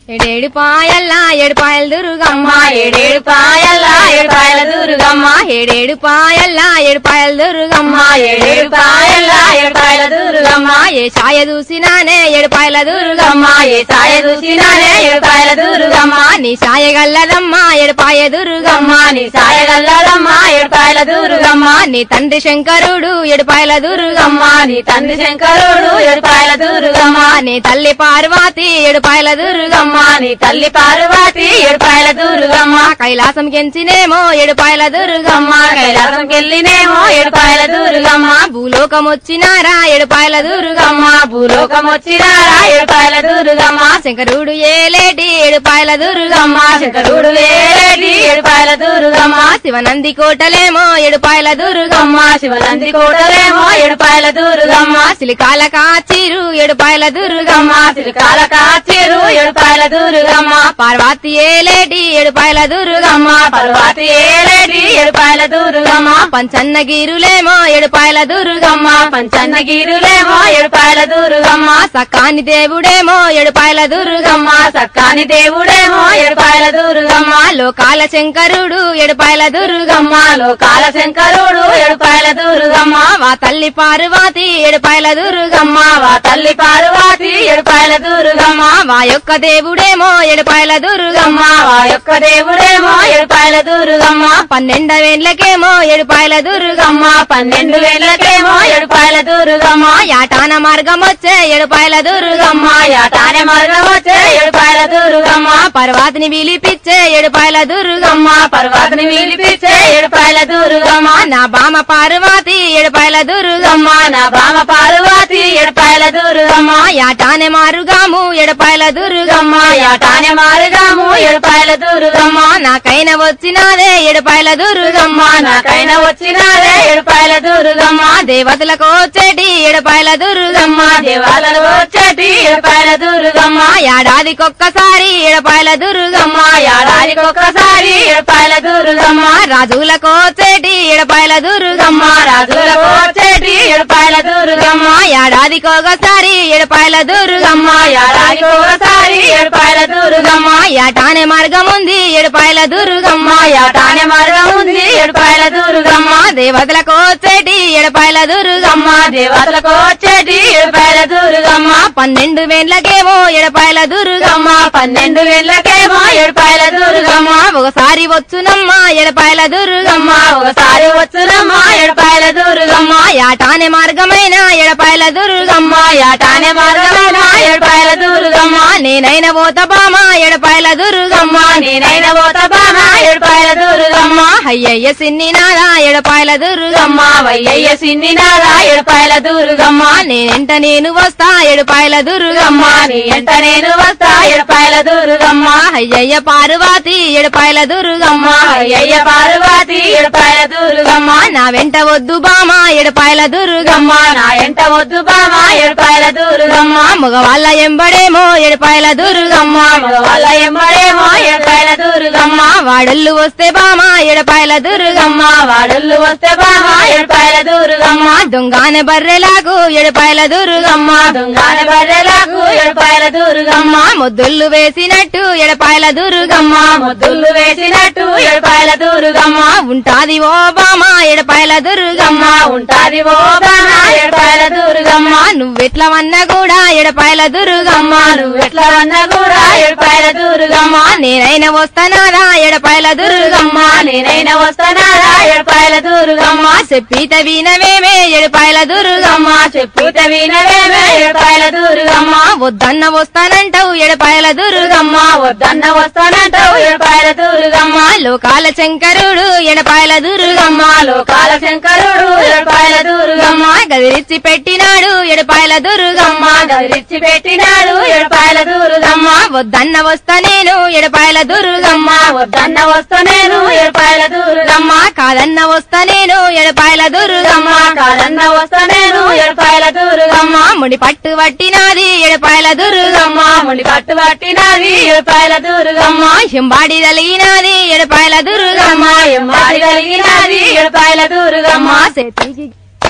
ఏడేడు పాయల్ల ఏడుపాయల దుర్గమ్మ ఏడేడు పాయల్ల ఏడుపాయల దుర్గమ్మ ఏడేడు పాయల్ల ఏడుపాయల దుర్గమ్మ ఏడేడు పాయల్ల ఏడుపాయల దుర్గమ్మ ఏ ఛాయ చూసినానే ఏడుపాయల దుర్గమ్మ ఏ ఛాయ చూసినానే ఏడుపాయల దుర్గమ్మ నీ ఛాయ గల్లదమ్మ ఏడుపాయ దుర్గమ్మ నీ ఛాయ గల్లదమ్మ ఏడుపాయల దుర్గమ్మ నీ తండ్రి శంకరుడు ఏడుపాయల దుర్గమ్మ నీ తండ్రి శంకరుడు ఏడుపాయల దుర్గమ్మ నీ తల్లి పార్వతి ఏడుపాయల దుర్గమ్మ నీ తల్లి పార్వతి ఏడుపాయల దుర్గమ్మ కైలాసం కెంచినేమో ఏడుపాయల దుర్గమ్మ కైలాసం కెళ్ళినేమో ఏడుపాయల దుర్గమ్మ భూలోకం వచ్చినారా ఏడుపాయల దుర్గమ్మ భూలోకం వచ్చినారా ఏడుపాయల దుర్గమ్మ శంకరుడు ఏలేటి ఏడుపాయల దుర్గమ్మ శంకరుడు ఏలేటి ఏడుపాయల దుర్గమ్మ శివనంది కోటలేమో ఏడుపాయల దుర్గమ్మ శివనంది కోటలేమో ఏడుపాయల దుర్గమ్మ సిలికాల కాచిరు ఏడుపాయల దుర్గమ్మ సిలికాల కాచిరు ఏడుపాయల దుర్గమ్మ పార్వతి ఏలేటి ఏడుపాయల దుర్గమ్మ పార్వతి ఏలేటి ఏడుపాయల దుర్గమ్మ పంచన్నగిరులేమో ఏడుపాయల దుర్గమ్మ పంచన్నగిరులేమో ఏడుపాయల దుర్గమ్మ సకాని దేవుడేమో ఏడుపాయల దుర్గమ్మ సక్కాని దేవుడేమో ఏడుపాయల దుర్గమ్మ లోకాల శంకరుడు ఏడుపాయల దుర్గమ్మ లోకాల శంకరుడు ఏడుపాయల దుర్గమ్మ వా తల్లి పార్వతి ఏడుపాయల దుర్గమ్మ వా తల్లి పార్వతి ఏడుపాయల దుర్గమ్మ వా యొక్క దేవుడేమో ఏడుపాయల దుర్గమ్మ వా యొక్క దేవుడేమో ఏడుపాయల దుర్గమ్మ 12 వేండ్లకేమో ఏడుపాయల దుర్గమ్మ 12 వేళ్లకేమో ఏడుపాయల దుర్గమ్మ యాటాన మార్గం వచ్చే ఏడుపాయల దుర్గమ్మ యాటానే మార్గం వచ్చే ఏడుపాయల దుర్గమ్మ పర్వతిని విలిపిచ్చే ఏడుపాయల దుర్గమ్మ పర్వతిని విలిపించే ఏడుపాయల దుర్గమ్మ నా బామ పార్వతి ఏడుపాయల దుర్గమ్మ నా బామ పార్వతి ఏడుపాయల దుర్గమ్మ యాటానే మారుగాము ఏడుపాయల దుర్గమ్మ యాటానే మారుగాము ఏడుపాయల దుర్గమ్మ నాకైన వచ్చినాదే ఏడుపాయల దుర్గమ్మ నాకైనా వచ్చినారే ఏడుపాయల దుర్గమ్మ దేవతలకు వచ్చేటి ఏడుపాయల దుర్గమ్మ దేవాలలు వచ్చేటి ఏడుపాయల దుర్గమ్మ ఏడాదికొక్కసారి ఏడుపాయల దుర్గమ్మ ఏడాదికి ఒక్కసారి ఏడుపాయల దుర్గమ్మ రాజులకు వచ్చేటి ఏడుపాయల దుర్గమ్మ రాజులకు వచ్చేటి ఏడుపాయల దుర్గమ్మ ఏడాదికొకసారి ఏడుపాయల దుర్గమ్మ ఏడాదికి ఒకసారి ఏడుపాయల దుర్గమ్మ యాటానే మార్గం ఉంది ఏడుపాయల దుర్గమ్మ యాటానే మార్గం ఉంది ఏడుపాయల దుర్గమ్మ దేవతలకు వచ్చేటి ఏడుపాయల దుర్గమ్మ దేవతలకు వచ్చేటి ఏడుపాయల దుర్గమ్మ 12 వేండ్లకేమో ఏడుపాయల దుర్గమ్మ 12 వేళ్లకేమో ఏడుపాయల దుర్గమ్మ ఒకసారి వచ్చునమ్మ ఏడుపాయల దుర్గమ్మ ఒకసారి వచ్చునమ్మ ఏడుపాయల దుర్గమ్మ యాటానే మార్గమైన ఏడుపాయల దుర్గమ్మ యాటానే మార్గమైన ఏడుపాయల దుర్గమ్మ నేనైన పోత బామ ఏడుపాయల దుర్గమ్మ నేనైనా పోత బామ ఏడుపాయల దుర్గమ్మ అయ్యయ్య సిన్ని నాదా ఏడుపాయల దుర్గమ్మ వయ్యయ్య సిన్నినారా ఏడుపాయల దుర్గమ్మ నేనెంట నేను వస్తా ఏడుపాయల దుర్గమ్మ నీ ఎంట నేను వస్తా ఏడుపాయల దుర్గమ్మ అయ్యయ్య పార్వతి ఏడుపాయల దుర్గమ్మ అయ్యయ్య పార్వతి ఏడుపాయల దుర్గమ్మ నా వెంట వద్దు బామ ఏడుపాయల దుర్గమ్మ నా ఎంట వద్దు బామ ఏడుపాయల దుర్గమ్మ మగవాళ్ళ ఎంబడేమో ఏడుపాయల దుర్గమ్మ వాళ్ళ ఎంబడేమో ఏడుపాయల దుర్గమ్మ వాడళ్ళు వస్తే బామ ఏడుపాయల దుర్గమ్మ వాడళ్ళు వస్తే బామ ఏడుపాయల దుర్గమ్మ దొంగానే బర్రెలాగు ఏడుపాయల దుర్గమ్మ దొంగన బర్రెలకు ఏడుపాయల దుర్గమ్మ ముద్దుళ్ళు వేసినట్టు ఏడుపాయల దుర్గమ్మ ముద్దులు వేసినట్టు ఏడుపాయల దుర్గమ్మ ఉంటాది ఓ బామ ఏడుపాయల దుర్గమ్మ ఉంటాది ఓ బామ ఏడుపాయల దుర్గమ్మ నువ్వెట్లా వన్నా కూడా ఏడుపాయల దుర్గమ్మ నువ్వెట్లా అన్నా కూడా ఏడుపాయల దుర్గమ్మ నేనైనా వస్తానారా ఏడుపాయల దుర్గమ్మ నేనైనా వస్తానారా ఏడుపాయల దుర్గమ్మ చెప్పిత వినవేమే ఏడుపాయల దుర్గమ్మ చెప్పిత వినవేమే ఏడుపాయల దుర్గమ్మ వద్దన్న వస్తానంటావు ఏడుపాయల దుర్గమ్మ వద్దన్న వస్తానంటావు ఏడుపాయల దుర్గమ్మ లోకాల శంకరుడు ఏడుపాయల దుర్గమ్మ లోకాల శంకరుడు ఏడుపాయల దుర్గమ్మ గదిరిచ్చి పెట్టినాడు ఏడుపాయల దుర్గమ్మ గదిరిచ్చి పెట్టినాడు ఏడుపాయల దుర్గమ్మ వద్దన్న వస్తా నేను ఏడుపాయల దుర్గమ్మ వద్దన్న వస్తా నేను ఏడుపాయల దుర్గమ్మ కాదన్న వస్తా నేను ఏడుపాయల దుర్గమ్మ కాదన్న వస్తా నేను ఏడుపాయల దుర్గమ్మ ముడి పట్టు పట్టినాది ఏడుపాయల దుర్గమ్మ ముడి పట్టు పట్టినది ఏడుపాయల దుర్గమ్మ హింబాడి తలిగినది ఏడుపాయల దుర్గమ్మ ఎంబాడి కలిగినది ఏడుపాయల దుర్గమ్మ చేతికి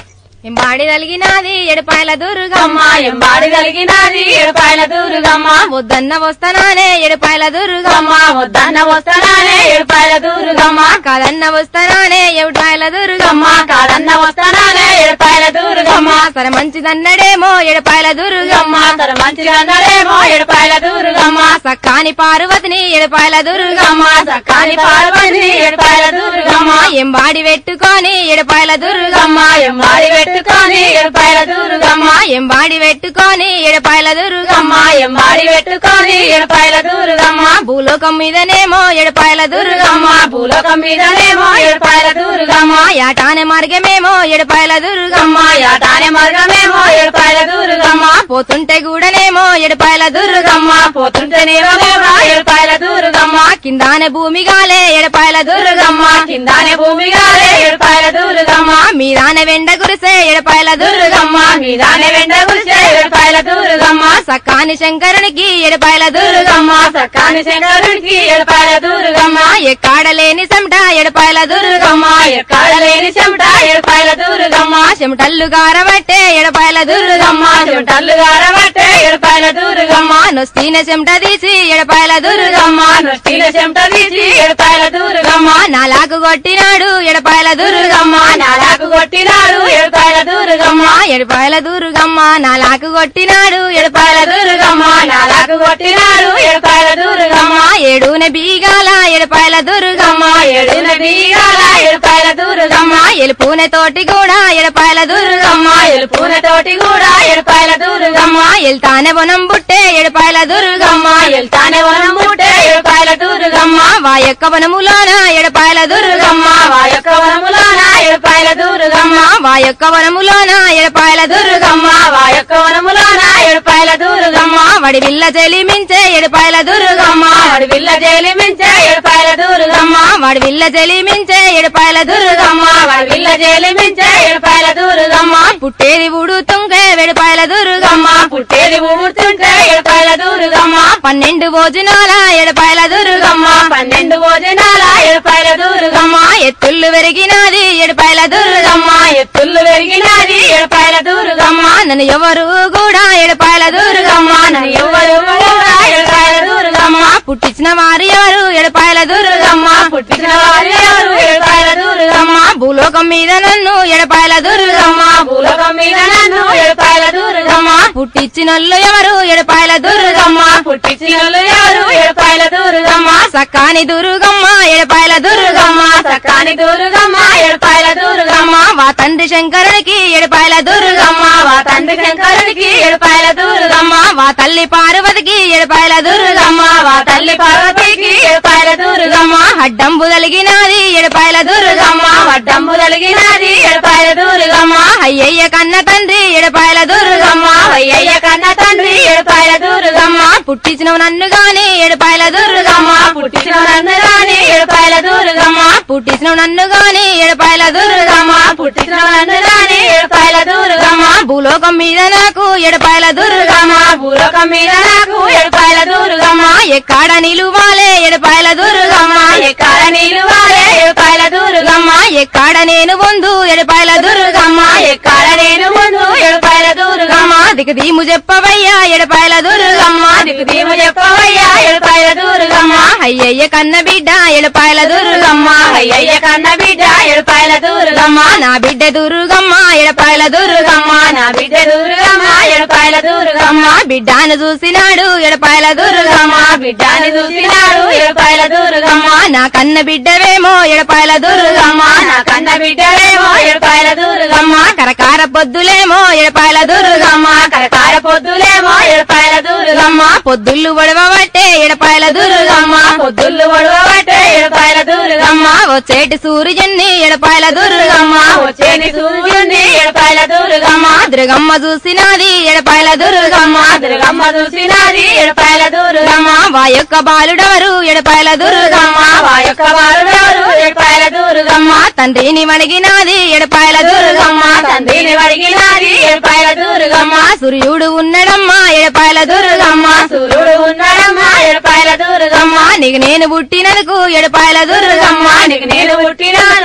ఎంబాడి తలిగినాది ఎడపాయల దుర్గమ్మ ఎంబాడి కలిగినది ఏడుపాయల దుర్గమ్మ వద్దన్న వస్తానానే ఎడపాయల దుర్గమ్మ వద్దన్న వస్తానే ఏడుపాయల దుర్గమ్మ కాదన్న వస్తానానే ఎడపాయల దుర్గమ్మ కాదన్న వస్తానే ఏడుపాయల దుర్గమ్మ సరే మంచిదన్నడేమో ఎడపాయల దుర్గమ్మ తన మంచిగా అన్నారేమో ఏడుపాయల దుర్గమ్మ సక్కాని పార్వతిని ఎడపాయల దుర్గమ్మ సక్కాని పార్వతి ఏడుపాయల దుర్గమ్మ ఎంబాడి పెట్టుకొని ఎడపాయల దుర్గమ్మ ఎంబాడి పెట్టుకొని ఏడుపాయల దుర్గమ్మ ఎంబాడి పెట్టుకొని ఎడపాయల దుర్గమ్మ ఎంబాడి పెట్టుకొని ఏడుపాయల దుర్గమ్మ భూలోకం మీదనేమో ఎడపాయల దుర్గమ్మ భూలోకం మీదనేమో ఏడుపాయల దుర్గమ్మ యాటానే మార్గమేమో ఎడపాయల దుర్గమ్మ యాటానే మార్గమేమో ఏడుపాయల దుర్గమ్మ పోతుంటే కూడానేమో ఎడపాయల దుర్గమ్మ పోతుంటేనేమో ఏడుపాయల దుర్గమ్మ కిందానే భూమి గాలే ఎడపాయల దుర్గమ్మ కిందానే భూమిగాలే ఏడుపాయల దుర్గమ్మ మీదానే వెండ గురిసే ఎడపాయల దుర్గమ్మ మీదానే వెంట గురిసే ఏడుపాయల దుర్గమ్మ సక్కాని శంకరునికి ఎడపాయల దుర్గమ్మ సక్కాని శంకరునికి ఏడుపాయల దుర్గమ్మ ఎక్కాడలేని చెమట ఎడపాయల దుర్గమ్మ ఎక్కడ లేని చెమట ఏడుపాయల దుర్గమ్మ చెమటల్లు గారబట్టే ఎడపాయల దుర్గమ్మ చెమటల్లు గారబట్టే ఏడుపాయల దుర్గమ్మ నొస్తీన చెమట తీసి ఎడపాయల దుర్గమ్మ నృష్టిల చెమట తీసి ఏడుపాయల దుర్గమ్మ నాలాకు కొట్టినాడు ఎడపాయల దుర్గమ్మ నాలాకు కొట్టినాడు ఏడుపాయల దుర్గమ్మ ఎడపాయల దుర్గమ్మ నాలాకు కొట్టినాడు ఎడపాయల దుర్గమ్మ నాలాకు కొట్టినాడు ఏడుపాయల దుర్గమ్మ ఏడున బీగాల ఎడపాయల దుర్గమ్మ ఏడున బీగాల ఏడుపాయల దుర్గమ్మ ఎలుపునే తోటి కూడా ఎడపాయల దుర్గమ్మ ఎలుపున తోటి కూడా ఏడుపాయల దుర్గమ్మ ఎల్తానే వనం బుట్టే ఎడపాయల దుర్గమ్మ ఎల్తానే వనం బుట్టే ఏడుపాయల దుర్గమ్మ వాయొక్క వనములోన ఎడపాయల దుర్గమ్మ వాయొక్క వనములోన ఏడుపాయల దుర్గమ్మ వాయొక్క వనములోన ఎడపాయల దుర్గమ్మ వాయొక్క వనములోన ఏడుపాయల దుర్గమ్మ వడి విల్ల చెలిమించే ఎడపాయల దుర్గమ్మ విల్ల జైలి మించే ఏడుపాయల దుర్గమ్మ వాడి విల్ల చెలిమించే ఎడపాయల దుర్గమ్మ విల్ల జైలి మించే ఏడుపాయల దుర్గమ్మ పుట్టేది ఊడుతుంటే వెడపాయల దుర్గమ్మ పుట్టేది ఊడుతుంటే ఏడుపాయల దుర్గమ్మ 12 భోజనాల ఎడపాయల దుర్గమ్మ 12 భోజనాల ఏడుపాయల దుర్గమ్మ ఎత్తుళ్ళు వెరిగినాది ఎడపాయల దుర్గమ్మ ఎత్తుళ్ళు పెరిగినది ఏడుపాయల దుర్గమ్మ నన్ను ఎవరు కూడా ఎడపాయల దుర్గమ్మ నన్ను ఎవరు కూడా ఏడుపాయల దుర్గమ్మ పుట్టించిన వారు ఎవరు ఎడపాయల దుర్గమ్మ పుట్టిన వారు ఎవరు ఏడుపాయల దుర్గమ్మ భూలోకం మీద నన్ను ఎడపాయల దుర్గమ్మ భూలోకం మీద నన్ను ఏడుపాయల దుర్గమ్మ పుట్టించినోళ్ళు ఎవరు ఎడపాయల దుర్గమ్మ పుట్టించినోళ్ళు ఎవరు ఏడుపాయల దుర్గమ్మ సక్కాని దుర్గమ్మ ఎడపాయల దుర్గమ్మ సక్కాని దుర్గమ్మ ఏడుపాయల దుర్గమ్మ వా తండ్రి శంకరునికి ఎడపాయల దుర్గమ్మ వా తండ్రి శంకరునికి ఏడుపాయల దుర్గమ్మ వా తల్లి పార్వతికి ఎడపాయల దుర్గమ్మ వా తల్లి పార్వతికి ఏడుపాయల దుర్గమ్మ అడ్డంబు తలిగినాది ఎడపాయల దుర్గమ్మ వడ్డంబు కలిగినది ఏడుపాయల దుర్గమ్మ అయ్యయ్య కన్న తండ్రి ఎడపాయల దుర్గమ్మ అయ్యయ్య కన్న తండ్రి ఏడుపాయల దుర్గమ్మ పుట్టించినవు నన్ను గాని ఎడపాయల దుర్గమ్మ పుట్టించిన నన్ను రాని ఏడుపాయల దుర్గమ్మ పుట్టించినవు నన్ను గాని ఎడపాయల దుర్గమ్మ పుట్టించిన నన్ను రాని ఏడుపాయల దుర్గమ్మ భూలోకం మీద నాకు ఎడపాయల దుర్గమ్మ భూలోకం మీద నాకు ఏడుపాయల దుర్గమ్మ ఎక్కడ నిలువాలే ఎడపాయల దుర్గమ్మ ఎక్కడ నీళ్ళు వాడే ఏడుపాయల దుర్గమ్మ ఎక్కడ నేను ముందు ఎడపాయల దుర్గమ్మ ఎక్కడ నేను ముందు ఏడుపాయల దుర్గమ్మ దిగుదీము చెప్పవయ్యా ఎడపాయల దుర్గమ్మ నీకు దీము చెప్పవయ్యా ఏడుపాయల దుర్గమ్మ అయ్యయ్య కన్న బిడ్డ ఎడపాయల దుర్గమ్మ అయ్యయ్య కన్న బిడ్డ ఏడుపాయల దుర్గమ్మ నా బిడ్డ దుర్గమ్మ ఎడపాయల దుర్గమ్మ నా బిడ్డ దుర్గమ్మ ఏడుపాయల దుర్గమ్మ బిడ్డను చూసినాడు ఎడపాయల దుర్గమ్మ బిడ్డని చూసినాడు ఏడుపాయల దుర్గమ్మ నా కన్న బిడ్డవేమో ఎడపాయల దుర్గమ్మ నా కన్న బిడ్డలేమో ఏడుపాయల దుర్గమ్మ కరకార పొద్దులేమో ఎడపాయల దుర్గమ్మ కరకార పొద్దులేమో ఏడుపాయల దుర్గమ్మ పొద్దుళ్ళు ఒడవబట్టే ఎడపాయల దుర్గమ్మ పొద్దుళ్ళు ఒడవబట్టే ఏడుపాయల దుర్గమ్మ వచ్చేటి సూర్యుని ఎడపాయల దుర్గమ్మ వచ్చేని సూర్యుని ఏడుపాయల దుర్గమ్మ దుర్గమ్మ చూసినది ఎడపాయల దుర్గమ్మ దుర్గమ్మ చూసినది ఏడుపాయల దుర్గమ్మ వా యొక్క బాలుడవరు ఎడపాయల దుర్గమ్మ వా యొక్క వారు ఏడుపాయల దుర్గమ్మ తండ్రిని వణిగినాది ఎడపాయల దుర్గమ్మ తండ్రిని అడిగినది ఏడుపాయల దుర్గమ్మ సూర్యుడు ఉన్నడమ్మా ఎడపాయల దుర్గమ్మ సూర్యుడు ఉన్నాడమ్మ ఏడుపాయల దుర్గమ్మ నీకు నేను పుట్టినందుకు ఎడపాయల దుర్గమ్మ నీకు నేను పుట్టినాను ఏడుపాయల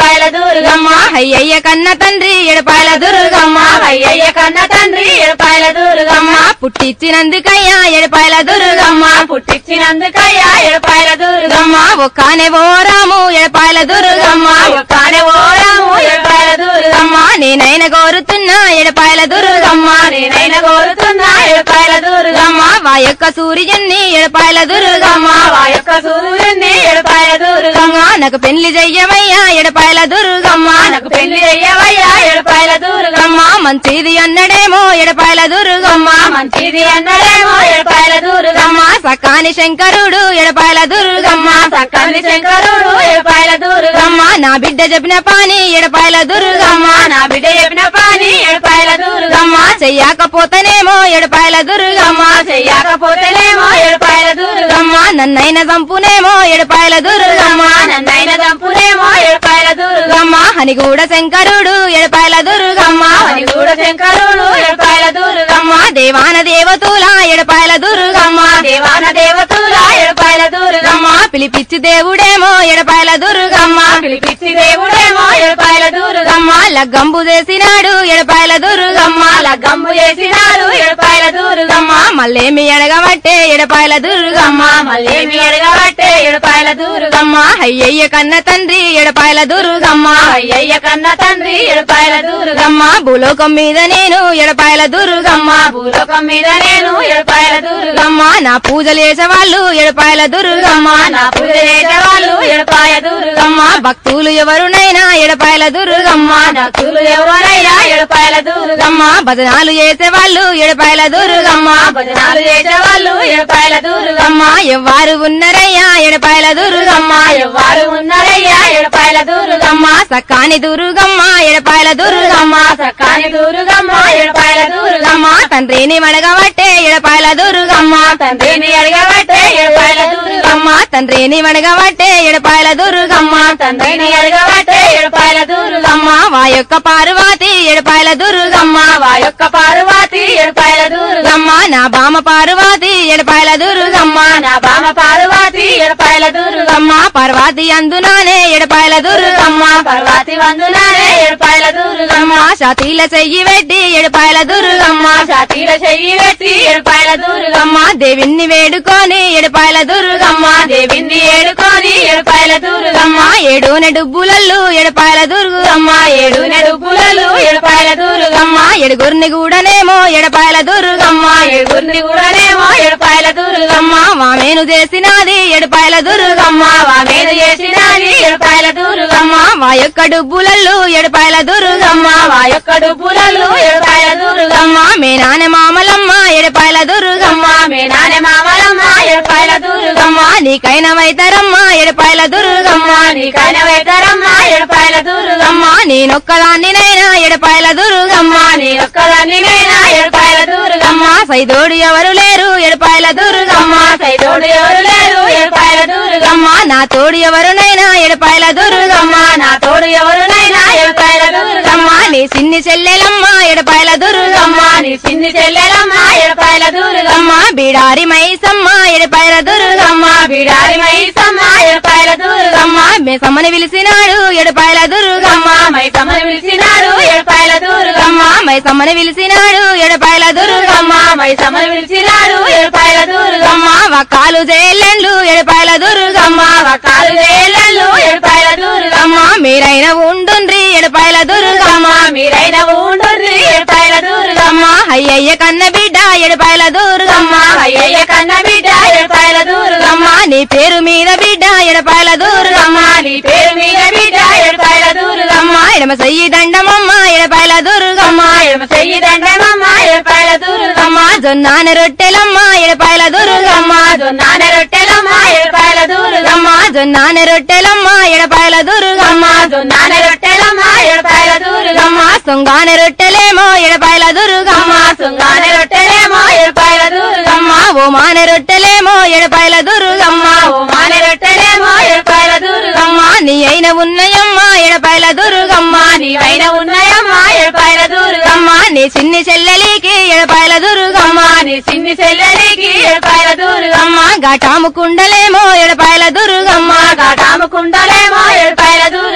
ఎడపాయల దుర్గమ్మ అయ్యయ్య కన్న తండ్రి ఎడపాయల దుర్గమ్మ అయ్యయ్య కన్న తండ్రి ఎడపాయల దుర్గమ్మ పుట్టిచ్చినందుకయ్యా ఎడపాయల దుర్గమ్మ పుట్టించినందుకయ్యా ఎడపాయల దుర్గమ్మ ఒక్కనే ఓరాము ఎడపాయల దుర్గమ్మ ఒక్కనే ఓరాము ఎడపాయల దుర్గమ్మ నేనైనా కోరుతున్నా ఎడపాయల దుర్గమ్మ నేనైనా కోరుతున్నా ఎడపాయల దుర్గమ్మ వా యొక్క సూర్యుని ఎడపాయల దుర్గమ్మ ఆ యొక్క సూర్యుని ఎడపాయల దుర్గమ్మ నాకు పెళ్లి చెయ్యవయ్యా ఎడపాయల దుర్గమ్మ నాకు పెళ్లి అయ్యవయ్యా ఎడపాయల దుర్గమ్మ మంచిది అన్నడేమో ఎడపాయల దుర్గమ్మ మంచిది అన్నడేమో ఎడపాయల దుర్గమ్మ సకాని శంకరుడు ఎడపాయల దుర్గమ్మ సక్కని శంకరుడు ఎడపాయల దుర్గమ్మ నా బిడ్డ చెప్పిన పాని ఎడపాయల దుర్గమ్మ నా బిడ్డ చెప్పిన పని ఎడపాయల దుర్గమ్మ చెయ్యకపోతేనేమో ఎడపాయల దుర్గమ్మ చెయ్యకపోతేనేమో ఎడపాయల దుర్గమ్మ నన్నైన చంపునేమో ఎడపాయల దుర్గమ్మ నన్నైన దంపునేమో ఎడపాయల దుర్గమ్మ అని కూడా శంకరుడు ఎడపాయల దుర్గమ్మ అని కూడా శంకరుడు ఎడపాయల దుర్గమ్మ దేవాన దేవతుల ఎడపాయల దుర్గమ్మ దేవాన దేవతుల ఎడపాయల దుర్గమ్మ పిలిపిచ్చి దేవుడేమో ఎడపాయల దుర్గమ్మ పిలిపిచ్చి దేవుడేమో ఎడపాయల దుర్గమ్మ లగ్గంబు చేసినాడు ఎడపాయల దుర్గమ్మ లగ్గంబు చేసినాడు ఎడపాయల దుర్గమ్మ మళ్ళేమి ఎడగబట్టే ఎడపాయల దుర్గమ్మ మళ్ళేమి ఎడగబట్టే ఎడపాయల దుర్గమ్మ అయ్యయ్య కన్న తండ్రి ఎడపాయల దుర్గమ్మ అయ్యయ్య కన్న తండ్రి ఎడపాయల దుర్గమ్మ భూలోకం మీద నేను ఎడపాయల దుర్గమ్మ భూలోకం మీద నేను ఎడపాయల దుర్గమ్మ నా పూజలు చేసేవాళ్ళు ఎడపాయల దుర్గమ్మ నా పూజ చేసేవాళ్ళు ఎడపాయ దుర్గమ్మ భక్తులు ఎవరునైనా ఎడపాయల దుర్గమ్మ భక్తులు ఎవరైనా ఎడపాయల దుర్గమ్మ భజనాలు చేసేవాళ్ళు ఎడపాయల దుర్గమ్మ భజనాలు చేసేవాళ్ళు ఎడపాయల దుర్గమ్మ ఎవ్వారు ఉన్నరయ్యా ఎడపాయల దుర్గమ్మ ఎవ్వరు ఉన్నారయ్యా ఎడపాయల దుర్గమ్మ సక్కాని దుర్గమ్మ ఎడపాయల దుర్గమ్మ సక్కాని దుర్గమ్మ ఎడపాయల దుర్గమ్మ తండ్రిని వడగబట్టే ఎడపాయల దుర్గమ్మ తండ్రిని అడగబట్టే ఎడపాయల దుర్గమ్మ తండ్రిని వడగబట్టే ఎడపాయల దుర్గమ్మ తండ్రిని అడగబట్టే ఎడపాయల దుర్గమ్మ వా యొక్క పార్వతి ఎడపాయల దుర్గమ్మ వా యొక్క పార్వతి ఎడపాయల దుర్గమ్మ నా బామ పార్వతి ఎడపాయల దుర్గమ్మ నా బామ పార్వతి ఎడపాయల దుర్గమ్మ పార్వతి అందునానే ఎడపాయల దుర్గమ్మ పార్వతి వందునానే ఎడపాయల దుర్గమ్మ షాతీల చెయ్యి పెట్టి ఎడపాయల దుర్గమ్మ ఛాతీల చెయ్యి పెట్టి ఎడపాయల దుర్గమ్మ దేవిని వేడుకొని ఎడపాయల దుర్గమ్మ దేవిని ఏడుకొని ఎడపాయల దుర్గమ్మ ఏడున డుబ్బులల్లు ఎడపాయల దుర్గమ్మ ఏడు నెడుపులలు ఎడపాయల దుర్గమ్మ ఎడుగురిని కూడానేమో ఎడపాయల దుర్గమ్మ ఏడుగురిని కూడానేమో ఎడపాయల దుర్గమ్మ వామేను చేసినది ఎడపాయల దుర్గమ్మ వామేను చేసినది ఎడపాయల దుర్గమ్మ వా యొక్క డుబ్బులల్లు ఎడపాయల దుర్గమ్మ వా యొక్క డుబ్బులలు ఎడపాయల దుర్గమ్మ మే నాన్న మామలమ్మ ఎడపాయల దుర్గమ్మ మీ నాన్న మామలమ్మ ఎడపాయల దుర్గమ్మ నీకైన వైతరమ్మ ఎడపాయల దుర్గమ్మ నీకైన వెతరమ్మ ఎడపాయల దుర్గమ్మ నేనొక్కదాన్నినైనా ఎడపాయల దుర్గమ్మ నీ ఒక్కదాన్నినైనా ఎడపాయల దుర్గమ్మ సైదోడు ఎవరు లేరు ఎడపాయల దుర్గమ్మ సైదోడు ఎవరు లేరు ఎడపాయల దుర్గమ్మ నా తోడు ఎవరునైనా ఎడపాయల దుర్గమ్మ నా తోడు ఎవరునైనా ఎడపాయల దుర్గమ్మ నీ సిన్ని చెల్లెలమ్మ ఎడపాయల దుర్గమ్మ నీ చిన్ని చెల్లెలమ్మ ఎడపాయల దుర్గమ్మ బీడారి మైసమ్మ ఎడపాయల దుర్గమ్మ బిడారి మైసమ్మ ఎడపాయల దుర్గమ్మ మేసమ్మని పిలిచినాడు ఎడపాయల దుర్గమ్మ మైసమ్మని పిలిచినాడు ఎడపాయల దుర్గమ్మ మైసమ్మని పిలిచినాడు ఎడపాయల దుర్గమ్మ మైసమ్మని పిలిచినాడు ఎడపాయల దుర్గమ్మ వక్కాలు జైలెండ్లు ఎడపాయల దుర్గమ్మ వకాలు వేలలు ఎడపాయల దుర్గమ్మ మీరైన ఉండుండ్రి ఎడపాయల దుర్గమ్మ మీరైన ఉండుర్రి ఎడపాయల దుర్గమ్మ అయ్యయ్య కన్న బిడ్డ ఎడపాయల దుర్గమ్మ అయ్యయ్య కన్న బిడ్డ ఎడపాయల దుర్గమ్మ నీ పేరు మీద బిడ్డ ఎడపాయల దుర్గమ్మ నీ పేరు మీద బిడ్డ ఎడపాయల దుర్గమ్మ ఎడమ చెయ్యి దండమమ్మ ఎడపాయల దుర్గమ్మ ఎడమ చెయ్యి దండమమ్మ ఎడపాయల దుర్గమ్మ జొన్నాన రొట్టెలమ్మ ఎడపాయల దుర్గమ్మ జొన్నాన రొట్టెలమ్మ ఎడపాయల దుర్గమ్మ జొన్నాన రొట్టెలమ్మ ఎడపాయల దుర్గమ్మ జొన్నాన రొట్టెలమ్మ ఎడపాయల దుర్గమ్మ సొంగాన రొట్టెలేమో ఎడపాయల దుర్గమ్మ సుంగాన రొట్టెలేమో ఎడపాయల దుర్గమ్మ ఓమాన రొట్టెలేమో ఎడపాయల దుర్గమ్మ మాన రొట్టెలేమో ఎడపాయల దుర్గమ్మ నీ అయిన ఉన్నయమ్మ ఎడపాయల దుర్గమ్మ నీవైన ఉన్నాయమ్మ ఎడపాయల దుర్గమ్మ నీ చిన్ని చెల్లెలికి ఎడపాయల దుర్గమ్మ నీ చిన్ని చెల్లెలికి ఎడపాయల దుర్గమ్మ ఘటాము కుండలేమో ఎడపాయల దుర్గమ్మ గాటాము కుండలేమో ఎడపాయల దుర్గమ్మ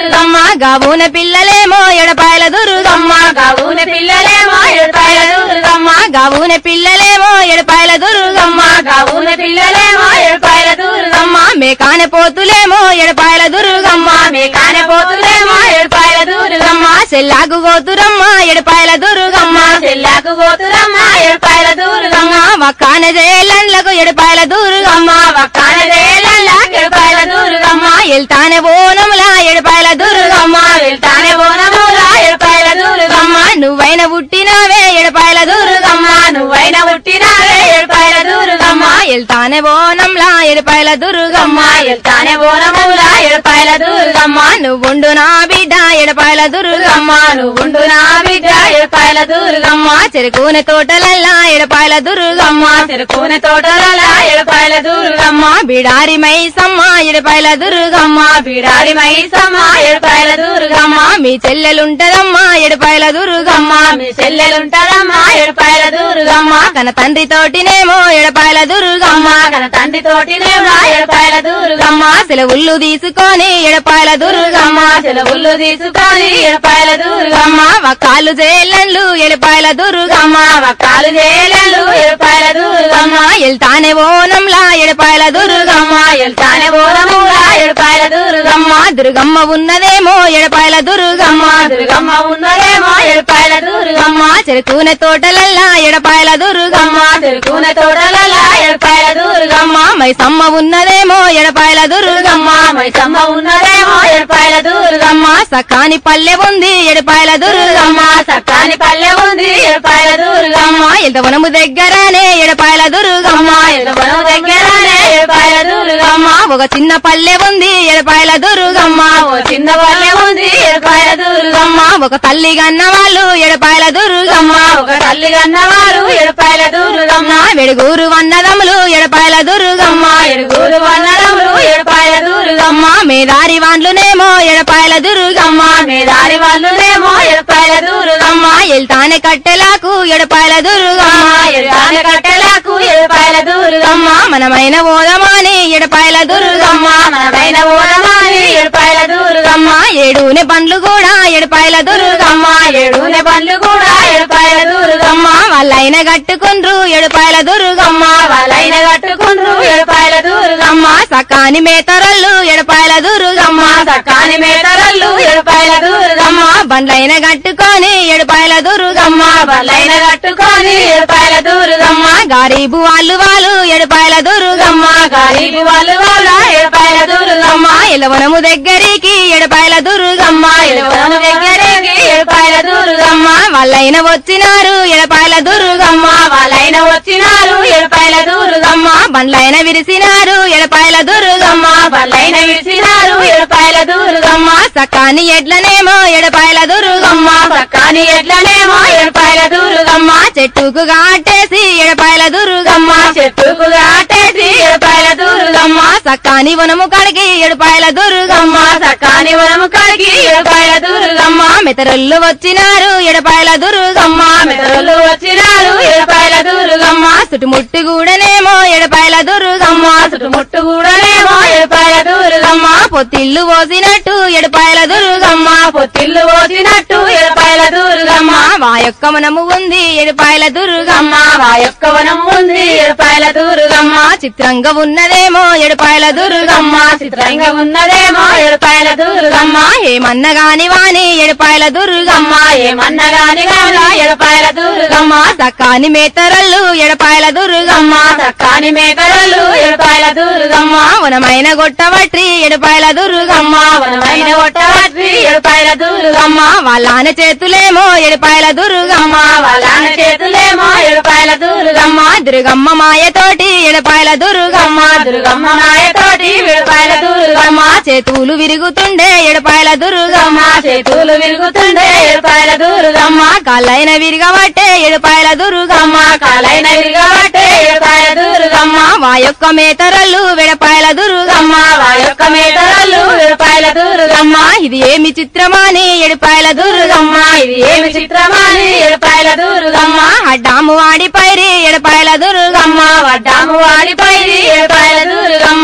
గావున పిల్లలేమో ఎడపాయల దుర్గమ్మ గావున పిల్లలేమో ఎడపాయల దుర్గమ్మ గావున పిల్లలేమో ఎడపాయల దుర్గమ్మ గావున పిల్లలేమో ఎడపాయల దుర్గమ్మ మేకానె పోతులేమో ఎడపాయల దుర్గమ్మ మేకానె పోతులేమో ఎడపాయల దుర్గమ్మ చెల్లాకు గోతురమ్మ ఎడపాయల దుర్గమ్మ చెల్లాకు గోతురమ్మ ఎడపాయల దుర్గమ్మ వక్కాన జయలండ్లకు ఎడపాయల దుర్గమ్మ వక్కాన జయలల్లా ఎడపాయల దుర్గమ్మ ఎల్తానే బోనములా ఎడపాయల దుర్గమ్మ వెళ్తానే బోనములా ఎడపాయల దుర్గమ్మ నువ్వైన పుట్టినావే ఎడపాయల దుర్గమ్మ నువ్వైన పుట్టినావే ఎడపాయల దుర్గమ్మ ఎల్తానే బోనంలా ఎడపాయల దుర్గమ్మ వెళ్తానే బోనములా ఎడపాయల దుర్గమ్మ నువ్వుండు నా బిడ్డ ఎడపాయల దుర్గమ్మ నువ్వుండు నా బిడ్డ ఎడపాయల దుర్గమ్మ చెరుకునే తోటలల్లా ఎడపాయల దుర్గమ్మ చెరుకునే తోటలలా ఎడపాయల దుర్గమ్మ బిడారి మైసమ్మ ఎడపాయల దుర్గమ్మ బిడారి మైసమ్మ ఎడపాయల దుర్గమ్మ మీ చెల్లెలుంటదమ్మా ఎడపాయల దుర్గమ్మ మీ చెల్లెలుంటదమ్మా ఎడపాయల దుర్గమ్మ కన తండ్రి తోటినేమో ఎడపాయల దుర్గమ్మ కన తండ్రి తోటినేమో ఎడపాయల దుర్గమ్మ సెలవుళ్ళు తీసుకొని ఎడపాయల దుర్గమ్మ సెలవుళ్ళు తీసుకొని ఎడపాయల దుర్గమ్మ వకాలు జేళ్ళండ్లు ఎడపాయల దుర్గమ్మ వక్కాలు చేయలేదు ఎడపాయల దుర్గమ్మ ఎల్తానే ఓనంలా ఎడపాయల దుర్గమ్మ ఎల్తానే బోనములా ఎడపాయల దుర్గమ్మ దుర్గమ్మ ఉన్నదేమో ఎడపాయల దుర్గమ్మ దుర్గమ్మ ఉన్నదేమో ఎడపాయల దుర్గమ్మ చెరుకునే తోటలల్లా ఎడపాయల దుర్గమ్మ చెరుకునే తోటలలా ఎడపాయల దుర్గమ్మ మైసమ్మ ఉన్నదేమో ఎడపాయల దుర్గమ్మ మైసమ్మ ఉన్నదేమో ఎడపాయల దుర్గమ్మ సకాని పల్లె ఉంది ఎడపాయల దుర్గమ్మ సక్కాని పల్లె ఉంది ఎడపాయల దుర్గమ్మ ఎల్తవనము దగ్గరనే ఎడపాయల దుర్గమ్మ ఎడవనం దగ్గరనే ఎడపాయల దుర్గమ్మ ఒక చిన్న పల్లె ఉంది ఎడపాయల దుర్గమ్మ ఓ చిన్న పల్లె ఉంది ఎడపాయల దుర్గమ్మ ఒక తల్లి గన్న వాళ్ళు ఎడపాయల దుర్గమ్మ ఒక తల్లి కన్నవారు ఎడపాయల దుర్గమ్మ వెడుగూరు వన్నదములు ఎడపాయల దుర్గమ్మ ఎడుగురు వన్నరములు ఎడపాయల దుర్గమ్మ మేదారి వాండ్లునేమో ఎడపాయల దుర్గమ్మ మేదారి వాళ్ళునేమో ఎడపాయల దుర్గమ్మ ఎల్తానే కట్టెలకు ఎడపాయల దుర్గమ్మ ఎడతాన కట్టెలకు ఎడపాయల దుర్గమ్మ మనమైన ఓదమాని ఎడపాయల దుర్గమ్మ మనమైన ఓడమాని ఎడపాయల దుర్గమ్మ ఏడునే పండ్లు కూడా ఎడపాయల దుర్గమ్మ ఏడునే బండ్లు కూడా ఎడపాయల దుర్గమ్మ వాళ్ళైన కట్టుకుండ్రు ఎడపాయల దుర్గమ్మ వాళ్ళైన కట్టుకుండ్రు ఎడపాయల దుర్గమ్మ సకాని మేతరళ్ళు ఎడపాయల దుర్గమ్మ సకాని మేతరళ్ళు ఎడపాయల దుర్గమ్మ బండ్లైన కట్టుకొని ఎడపాయల దుర్గమ్మ వాళ్ళైన కట్టుకొని ఎడపాయల దుర్గమ్మ గారీబు వాళ్ళు ఎడపాయల దుర్గమ్మ గరీబు వాళ్ళు వాళ్ళ ఎడపాయల దుర్గమ్మ ఎలవనము దగ్గరికి ఎడపాయల దుర్గమ్మ ఎడవనం దగ్గరికి ఎడపాయల దుర్గమ్మ వాళ్ళైన వచ్చినారు ఎడపాయల దుర్గమ్మ వాళ్ళైన వచ్చినారు ఎడపాయల దుర్గమ్మ బండ్లైన విరిసినారు ఎడపాయల దుర్గమ్మ వాళ్ళైన విడిచినారు ఎడపాయల దుర్గమ్మ సకాని ఎడ్లనేమో ఎడపాయల దుర్గమ్మ సక్కాని ఎడ్లనేమో ఎడపాయల దుర్గమ్మ చెట్టుకు గాటేసి ఎడపాయల దుర్గమ్మ చెట్టుకు కాటేసి ఎడపాయల దుర్గమ్మ సకాని వనము కడిగి ఎడపాయల దుర్గమ్మ సక్కాని వనము కాడికి ఎడపాయల దుర్గమ్మ మెతరుళ్ళు వచ్చినారు ఎడపాయల దుర్గమ్మ మెదలు వచ్చినారు ఎడపాయల దుర్గమ్మ చుట్టుముట్టు కూడానేమో ఎడపాయల దుర్గమ్మ చుట్టుముట్టు కూడానేమో ఎడపాయల దుర్గమ్మ పొత్తిల్లు పోసినట్టు ఎడపాయల దుర్గమ్మ పొత్తిల్లు పోసినట్టు ఎడపాయల దుర్గమ్మ మా యొక్క మనము ఉంది ఎడపాయల దుర్గమ్మ మా యొక్క వనం ఉంది ఎడపాయల దుర్గమ్మ చిత్రంగా ఉన్నదేమో ఎడపాయల దుర్గమ్మ చిత్రంగా ఉన్నదేమో ఎడపాయల దుర్గమ్మ ఏమన్న గాని వాని ఎడపాయల దుర్గమ్మ ఏమన్నా గాని గాని ఎడపాయల దుర్గమ్మ సకాని మేతరళ్ళు ఎడపాయల దుర్గమ్మ సక్కాని మేకరలు ఎడపాయల దుర్గమ్మ వనమైన గొట్టవట్రి ఎడపాయల దుర్గమ్మ వనమైన ఒట్టవట్రి ఎడపాయల దుర్గమ్మ వాళ్ళాన చేతులేమో ఎడపాయల దుర్గమ్మ వాళ్ళ చేతులేమో ఎడపాయల దుర్గమ్మ దుర్గమ్మ మాయతోటి ఎడపాయల దుర్గమ్మ దుర్గమ్మ మాయతోటి ఎడపాయల దుర్గమ్మ చేతులు విరుగుతుండే ఎడపాయల దుర్గమ్మ చేతులు విరుగుతుండే ఎడపాయల దుర్గమ్మ కాళ్ళైన విరగబట్టే ఎడపాయల దుర్గమ్మ కాలైన విరగబట్టే ఎడపాయల దుర్గమ్మ మా యొక్క మేతరళ్ళు వెడపాయల దుర్గమ్మ వా యొక్క మేతరలు ఎడపాయల దుర్గమ్మ ఇది ఏమి చిత్రమాని ఎడపాయల దుర్గమ్మ ఇది ఏమి చిత్రమాని ఎడపాయల దుర్గమ్మ అడ్డాము వాడి పైరి ఎడపాయల దుర్గమ్మ వడ్డాము వాడిపోయి ఎడపాయల దుర్గమ్మ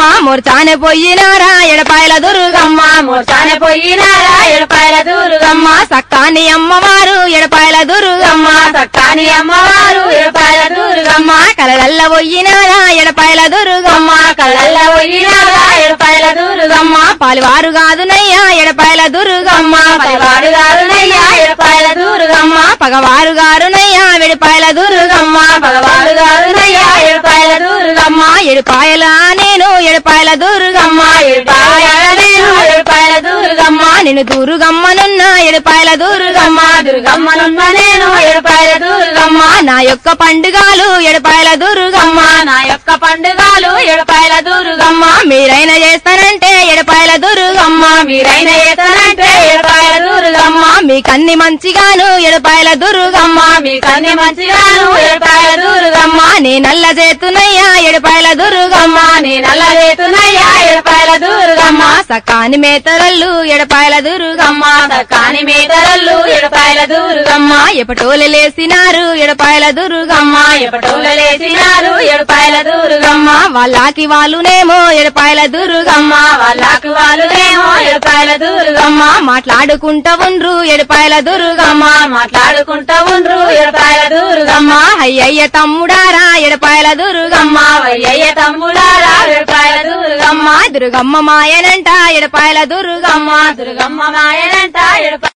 మూర్చానే పోయినారా ఎడపాయల దుర్గమ్మ మూర్చానే పోయినారా ఎడపాయల దుర్గమ్మ సక్కాని అమ్మవారు ఎడపాయల దుర్గమ్మ సక్కాని అమ్మవారు ఎడపాయల దుర్గమ్మ కలగల్ల పోయినారా ఎడపాయల దుర్గమ్మ కళ్ళల్ల పోయినారా ఎడపాయల దుర్గమ్మ పాలివారు కాదునయ్యా ఎడపాయల దుర్గమ్మ పైవాడు గారునయ్యా ఎడపాయల దుర్గమ్మ పగవారు గారునయ్యా వెడిపాయల దుర్గమ్మ పగవాడు గారునయ్యా ఎడపాయల దుర్గమ్మ ఎడపాయల నేను ఎడపాయల దుర్గమ్మ ఎడపాయల నేను ఎడపాయల దుర్గమ్మ నేను దుర్గమ్మనున్న ఎడపాయల దుర్గమ్మ దుర్గమ్మనున్న నేను ఎడపాయల దుర్గమ్మ నా యొక్క పండుగలు ఎడపాయల దుర్గమ్మ నా యొక్క పండుగలు ఎడపాయల దుర్గమ్మ మీరైనా చేస్తానంటే ఎడపాయల దుర్గమ్మ మీరైన ఏతనంటే ఎడపాయల దుర్గమ్మ మీ కన్ని మంచిగాను ఎడపాయల దుర్గమ్మ మీ కన్ని మంచిగాను ఎడపాయల దుర్గమ్మ నే నల్ల చేతునయ్యా ఎడపాయల దుర్గమ్మ నీ నల్ల రేతునయ్యా ఎడపాయల దుర్గమ్మ సకాని మేతరల్లు ఎడపాయల దుర్గమ్మ కాని మేతరల్లు ఎడపాయల దుర్గమ్మ ఎపటోలు లేసినారు ఎడపాయల దుర్గమ్మ ఎప్పటోళ్ళు లేచినారు ఎడపాయల దుర్గమ్మ వాళ్ళకి వాళ్ళునేమో ఎడపాయల దుర్గమ్మ వాళ్ళకు వాళ్ళునేమో ఎడపాయల దుర్గమ్మ మాట్లాడుకుంటా ఉండ్రు ఎడపాయల దుర్గమ్మ మాట్లాడుకుంటా ఉండ్రు ఎడపాయల దుర్గమ్మ అయ్యయ్య తమ్ముడారా ఎడపాయల దుర్గమ్మ వయ్యయ్య తమ్ముడారా ఎడపాయల దుర్గమ్మ దుర్గమ్మ మాయనంట ఎడపాయల దుర్గమ్మ దుర్గమ్మ మాయనంట ఎడపాయల